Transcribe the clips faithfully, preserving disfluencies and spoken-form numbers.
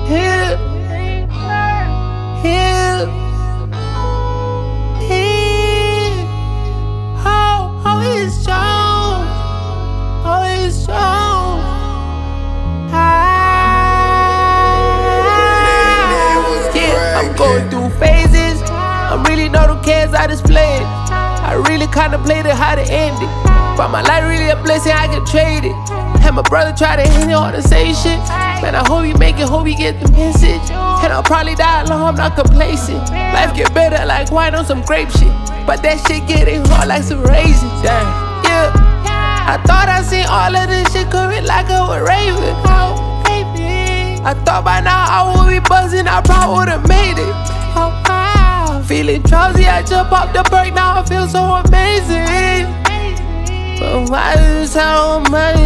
Here, here, here. Oh, oh, it's strong. Oh, it's strong. Ah, yeah, I'm going through phases. I'm really know the cares I displayed. I really contemplated how to end it. But my life really a blessing, I can trade it. Had my brother try to hit it on the same shit. Man, I hope you make it, hope you get the message. And I'll probably die alone, I'm not complacent. Life get better like wine on some grape shit. But that shit getting hard like some raisins. Damn, yeah. I thought I seen all of this shit coming like I was raving. I thought by now I would be buzzing, I probably would've made it. Feeling drowsy, I jump off the break, now I feel so amazing. But why is how much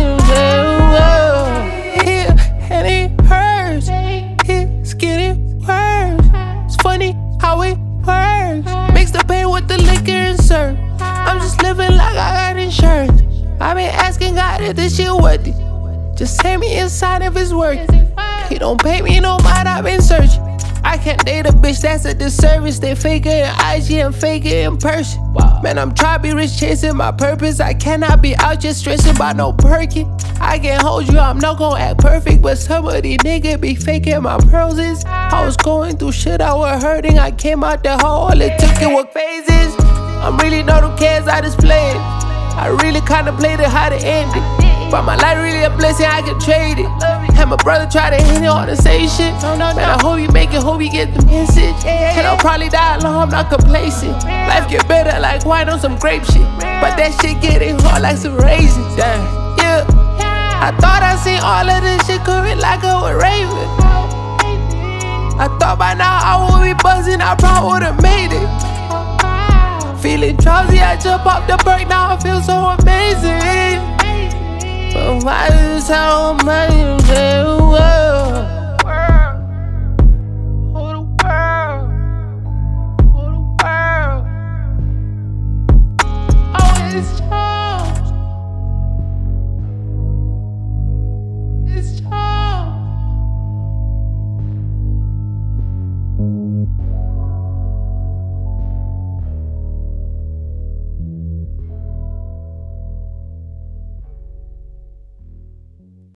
here and it hurts? It's getting worse. It's funny how it works. Mix the pain with the liquor and serve. I'm just living like I got insurance. I've been asking God if this shit worth it. Just send me a sign if it's worth it. He don't pay me no mind, I've been searching. I can't date a bitch, that's a disservice. They fake it in I G and fake it in person. Man, I'm trying to be rich, chasing my purpose. I cannot be out just stressing about no perky. I can't hold you, I'm not gonna act perfect. But some of these niggas be faking my roses. I was going through shit, I was hurting. I came out the hole, all it took it was phases. I'm really know the cares I displayed. I really contemplated how to end it. But my life really a blessing, I can trade it. Had my brother try to hit it on the same shit. Man, I hope you make it, hope you get the message. And I'll probably die alone, I'm not complacent. Life get better like wine on some grape shit. But that shit getting hard like some raisins. Damn, yeah. I thought I seen all of this shit coming like I was raving. I thought by now I would be buzzing, I probably would've made it. Feeling drowsy, I jump off the break, now I feel so amazing. But why is how much